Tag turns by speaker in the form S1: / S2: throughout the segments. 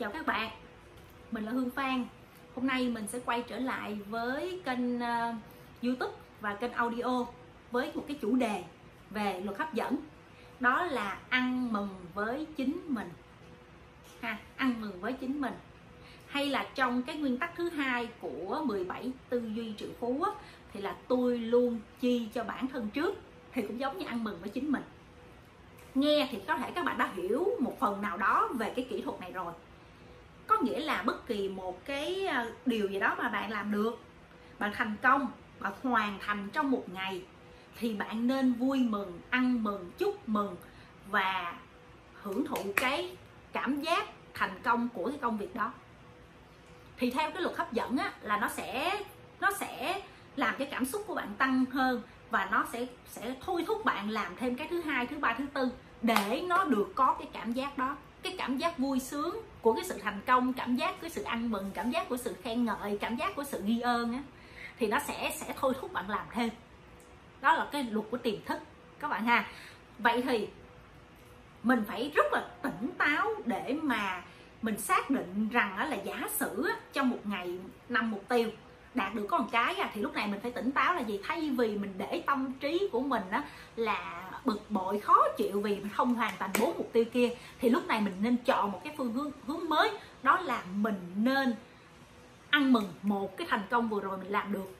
S1: Chào các bạn, mình là Hương Phan. Hôm nay mình sẽ quay trở lại với kênh YouTube và kênh audio với một cái chủ đề về luật hấp dẫn. Đó là ăn mừng với chính mình ăn mừng với chính mình. Hay là trong cái nguyên tắc thứ hai của 17 tư duy triệu phú thì là tôi luôn chi cho bản thân trước, thì cũng giống như ăn mừng với chính mình. Nghe thì có thể các bạn đã hiểu một phần nào đó về cái kỹ thuật này rồi. Có nghĩa là bất kỳ một cái điều gì đó mà bạn làm được, bạn thành công, bạn hoàn thành trong một ngày, thì bạn nên vui mừng, ăn mừng, chúc mừng và hưởng thụ cái cảm giác thành công của cái công việc đó. Thì theo cái luật hấp dẫn là nó sẽ làm cái cảm xúc của bạn tăng hơn, và nó sẽ thôi thúc bạn làm thêm cái thứ hai, thứ ba, thứ tư để nó được có cái cảm giác đó, cái cảm giác vui sướng của cái sự thành công, cảm giác của sự ăn mừng, cảm giác của sự khen ngợi, cảm giác của sự ghi ơn thì nó sẽ thôi thúc bạn làm thêm. Đó là cái luật của tiềm thức các bạn ha. Vậy thì mình phải rất là tỉnh táo để mà mình xác định rằng là giả sử trong một ngày 5 mục tiêu đạt được có một cái thì lúc này mình phải tỉnh táo là gì? Thay vì mình để tâm trí của mình là bực bội, khó chịu vì mình không hoàn thành 4 mục tiêu kia, thì lúc này mình nên chọn một cái phương hướng mới. Đó là mình nên ăn mừng một cái thành công vừa rồi mình làm được.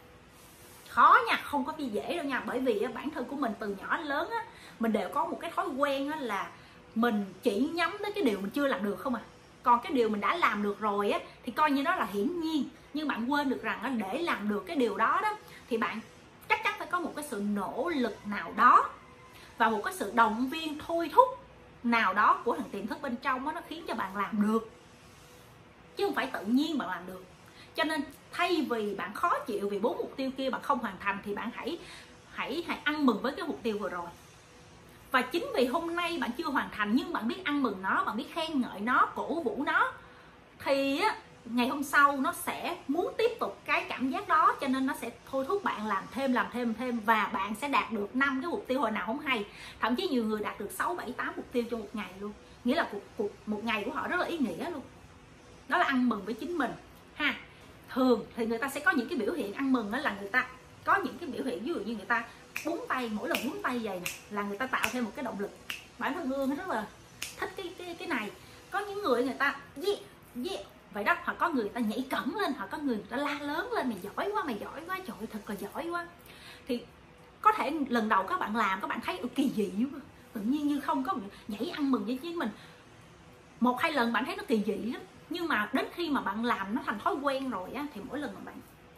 S1: Khó nha, không có gì dễ đâu nha. Bởi vì bản thân của mình từ nhỏ đến lớn mình đều có một cái thói quen là mình chỉ nhắm tới cái điều mình chưa làm được không còn cái điều mình đã làm được rồi thì coi như đó là hiển nhiên. Nhưng bạn quên được rằng để làm được cái điều đó thì bạn chắc chắn phải có một cái sự nỗ lực nào đó và một cái sự động viên thôi thúc nào đó của thằng tiềm thức bên trong nó khiến cho bạn làm được, chứ không phải tự nhiên bạn làm được. Cho nên thay vì bạn khó chịu vì 4 mục tiêu kia bạn không hoàn thành, thì bạn hãy ăn mừng với cái mục tiêu vừa rồi. Và chính vì hôm nay bạn chưa hoàn thành nhưng bạn biết ăn mừng nó, bạn biết khen ngợi nó, cổ vũ nó, thì ngày hôm sau nó sẽ muốn tiếp tục cái cảm giác đó, cho nên nó sẽ thôi thúc bạn làm thêm, và bạn sẽ đạt được 5 cái mục tiêu hồi nào không hay. Thậm chí nhiều người đạt được 6, 7, 8 mục tiêu trong một ngày luôn. Nghĩa là một ngày của họ rất là ý nghĩa luôn. Đó là ăn mừng với chính mình ha. Thường thì người ta sẽ có những cái biểu hiện ăn mừng, đó là người ta có những cái biểu hiện, ví dụ như người ta búng tay, mỗi lần búng tay vậy là người ta tạo thêm một cái động lực. Bản thân Hương rất là thích cái này. Có những người ta yeah vậy đó, hoặc có người ta nhảy cẫng lên, hoặc có người ta la lớn lên, mày giỏi quá, trời ơi, thật là giỏi quá. Thì có thể lần đầu các bạn làm, các bạn thấy kỳ dị quá, tự nhiên như không có nhảy ăn mừng với chính mình. 1-2 lần bạn thấy nó kỳ dị lắm, nhưng mà đến khi mà bạn làm nó thành thói quen rồi thì mỗi lần mà bạn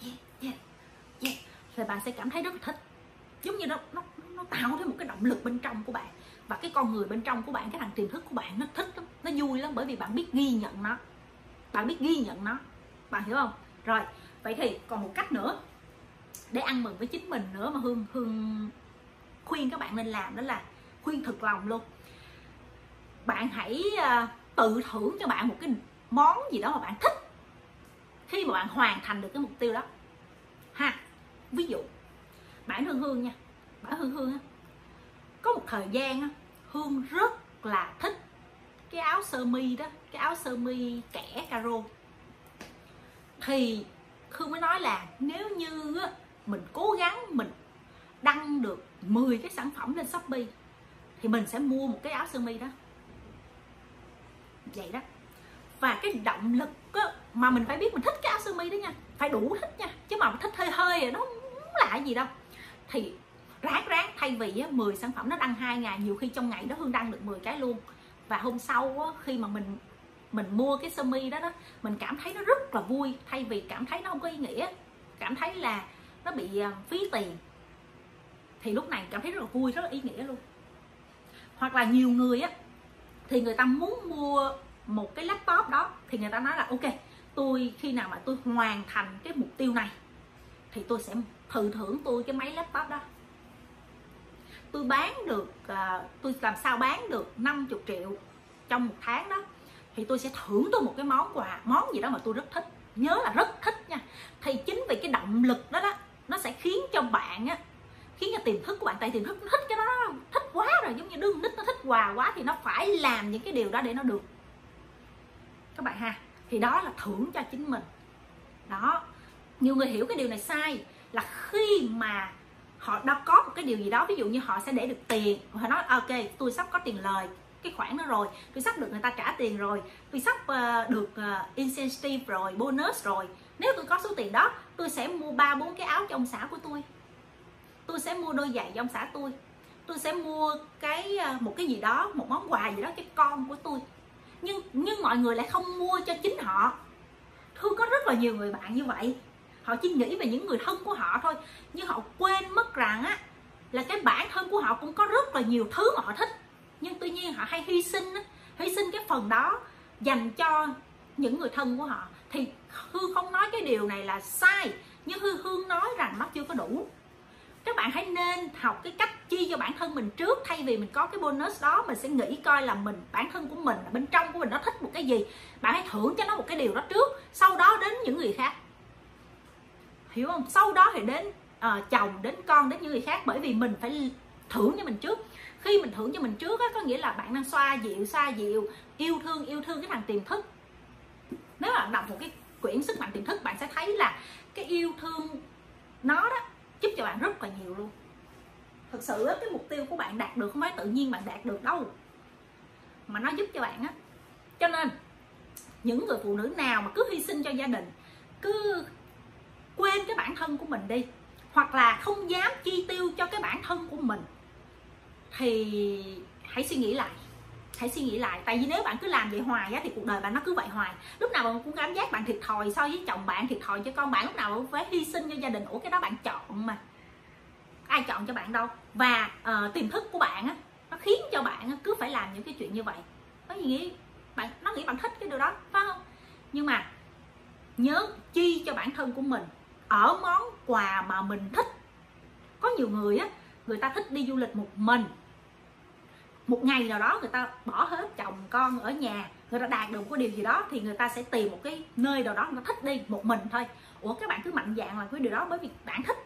S1: yeah thì bạn sẽ cảm thấy rất là thích. Giống như nó tạo thêm một cái động lực bên trong của bạn, và cái con người bên trong của bạn, cái thằng tiềm thức của bạn nó thích lắm, nó vui lắm, bởi vì bạn biết ghi nhận nó, bạn hiểu không? Rồi, vậy thì còn một cách nữa để ăn mừng với chính mình nữa mà Hương khuyên các bạn nên làm, đó là khuyên thực lòng luôn. Bạn hãy tự thưởng cho bạn một cái món gì đó mà bạn thích khi mà bạn hoàn thành được cái mục tiêu đó ha. Ví dụ bản thân Hương có một thời gian Hương rất là thích cái áo sơ mi đó, cái áo sơ mi kẻ caro. Thì Hương mới nói là nếu như mình cố gắng mình đăng được 10 cái sản phẩm lên Shopee thì mình sẽ mua một cái áo sơ mi đó. Vậy đó. Và cái động lực mà mình phải biết mình thích cái áo sơ mi đó nha, phải đủ thích nha, chứ mà thích hơi rồi nó không là cái gì đâu. Thì ráng thay vì 10 sản phẩm nó đăng 2 ngày, nhiều khi trong ngày đó Hương đăng được 10 cái luôn. Và hôm sau khi mà mình mua cái sơ mi đó mình cảm thấy nó rất là vui, thay vì cảm thấy nó không có ý nghĩa, cảm thấy là nó bị phí tiền, thì lúc này cảm thấy rất là vui, rất là ý nghĩa luôn. Hoặc là nhiều người thì người ta muốn mua một cái laptop đó, thì người ta nói là ok, tôi khi nào mà tôi hoàn thành cái mục tiêu này thì tôi sẽ tự thưởng tôi cái máy laptop đó. Tôi tôi làm sao bán được 50 triệu trong một tháng đó, thì tôi sẽ thưởng tôi một cái món gì đó mà tôi rất thích, nhớ là rất thích nha. Thì chính vì cái động lực đó nó sẽ khiến cho bạn khiến cho tiềm thức của bạn, tại tiềm thức nó thích cái đó, thích quá rồi, giống như đứa nít nó thích quà quá thì nó phải làm những cái điều đó để nó được. các bạn ha. Thì đó là thưởng cho chính mình. Đó, nhiều người hiểu cái điều này sai, là khi mà họ đã có một cái điều gì đó, ví dụ như họ sẽ để được tiền, họ nói ok tôi sắp có tiền lời cái khoản đó rồi, tôi sắp được người ta trả tiền rồi, tôi sắp được incentive rồi, bonus rồi, nếu tôi có số tiền đó tôi sẽ mua 3-4 cái áo cho ông xã của tôi sẽ mua đôi giày cho ông xã tôi sẽ mua một cái gì đó, một món quà gì đó cho con của tôi. Nhưng mọi người lại không mua cho chính họ. Thương có rất là nhiều người bạn như vậy, họ chỉ nghĩ về những người thân của họ thôi, nhưng họ quên mất rằng á là cái bản thân của họ cũng có rất là nhiều thứ mà họ thích, nhưng tuy nhiên họ hay hy sinh cái phần đó dành cho những người thân của họ. Thì Hương không nói cái điều này là sai, nhưng Hương nói rằng nó chưa có đủ. Các bạn hãy nên học cái cách chi cho bản thân mình trước, thay vì mình có cái bonus đó mình sẽ nghĩ coi là bản thân của mình, bên trong của mình nó thích một cái gì, bạn hãy thưởng cho nó một cái điều đó trước, sau đó đến những người khác, hiểu không? Sau đó thì đến chồng, đến con, đến những người khác, bởi vì mình phải thưởng cho mình trước. Khi mình thưởng cho mình trước á, có nghĩa là bạn đang xoa dịu, yêu thương cái thằng tiềm thức. Nếu bạn đọc một cái quyển Sức Mạnh Tiềm Thức, bạn sẽ thấy là cái yêu thương nó đó giúp cho bạn rất là nhiều luôn. Thực sự cái mục tiêu của bạn đạt được không phải tự nhiên bạn đạt được đâu, mà nó giúp cho bạn á. Cho nên những người phụ nữ nào mà cứ hy sinh cho gia đình, cứ quên cái bản thân của mình đi, hoặc là không dám chi tiêu cho cái bản thân của mình, thì hãy suy nghĩ lại. Tại vì nếu bạn cứ làm vậy hoài á, thì cuộc đời bạn nó cứ vậy hoài. Lúc nào bạn cũng cảm giác bạn thiệt thòi so với chồng bạn, thiệt thòi cho con bạn, lúc nào bạn cũng phải hy sinh cho gia đình. Ủa cái đó bạn chọn mà, ai chọn cho bạn đâu. Và tiềm thức của bạn á, nó khiến cho bạn á, cứ phải làm những cái chuyện như vậy. Nó nghĩ bạn thích cái điều đó, phải không? Nhưng mà nhớ chi cho bản thân của mình ở món quà mà mình thích. Có nhiều người á, người ta thích đi du lịch một mình, một ngày nào đó người ta bỏ hết chồng con ở nhà, người ta đạt được một cái điều gì đó thì người ta sẽ tìm một cái nơi nào đó người ta thích đi một mình thôi. Ủa các bạn cứ mạnh dạn làm cái điều đó bởi vì bạn thích,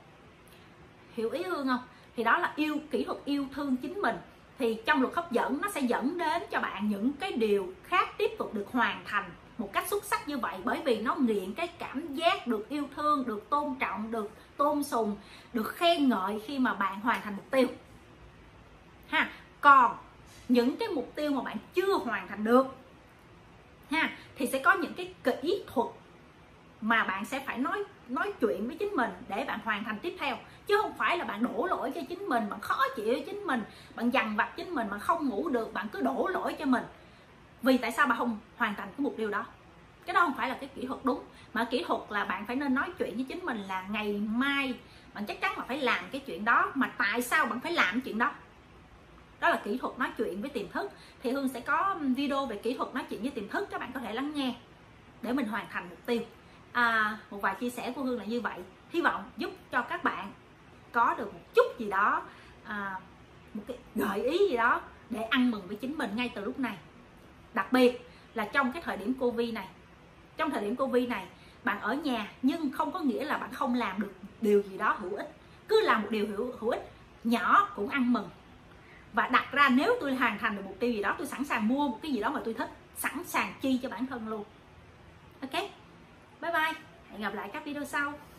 S1: hiểu ý Hương không? Thì đó là kỹ thuật yêu thương chính mình. Thì trong luật hấp dẫn nó sẽ dẫn đến cho bạn những cái điều khác tiếp tục được hoàn thành một cách xuất sắc như vậy, bởi vì nó nghiện cái cảm giác được yêu thương, được tôn trọng, được tôn sùng, được khen ngợi khi mà bạn hoàn thành mục tiêu ha. Còn những cái mục tiêu mà bạn chưa hoàn thành được ha, thì sẽ có những cái kỹ thuật mà bạn sẽ phải nói chuyện với chính mình để bạn hoàn thành tiếp theo, chứ không phải là bạn đổ lỗi cho chính mình, bạn khó chịu với chính mình, bạn dằn vặt chính mình, bạn không ngủ được, bạn cứ đổ lỗi cho mình vì tại sao bạn không hoàn thành cái mục tiêu đó. Cái đó không phải là cái kỹ thuật đúng, mà kỹ thuật là bạn phải nên nói chuyện với chính mình là ngày mai bạn chắc chắn là phải làm cái chuyện đó, mà tại sao bạn phải làm cái chuyện đó. Đó là kỹ thuật nói chuyện với tiềm thức. Thì Hương sẽ có video về kỹ thuật nói chuyện với tiềm thức, các bạn có thể lắng nghe để mình hoàn thành mục tiêu. Một vài chia sẻ của Hương là như vậy, hy vọng giúp cho các bạn có được một chút gì đó, một cái gợi ý gì đó để ăn mừng với chính mình ngay từ lúc này. Đặc biệt là trong cái thời điểm Covid này. Trong thời điểm Covid này, bạn ở nhà nhưng không có nghĩa là bạn không làm được điều gì đó hữu ích. Cứ làm một điều hữu ích nhỏ cũng ăn mừng. Và đặt ra nếu tôi hoàn thành được mục tiêu gì đó, tôi sẵn sàng mua một cái gì đó mà tôi thích, sẵn sàng chi cho bản thân luôn. Ok, bye bye, hẹn gặp lại các video sau.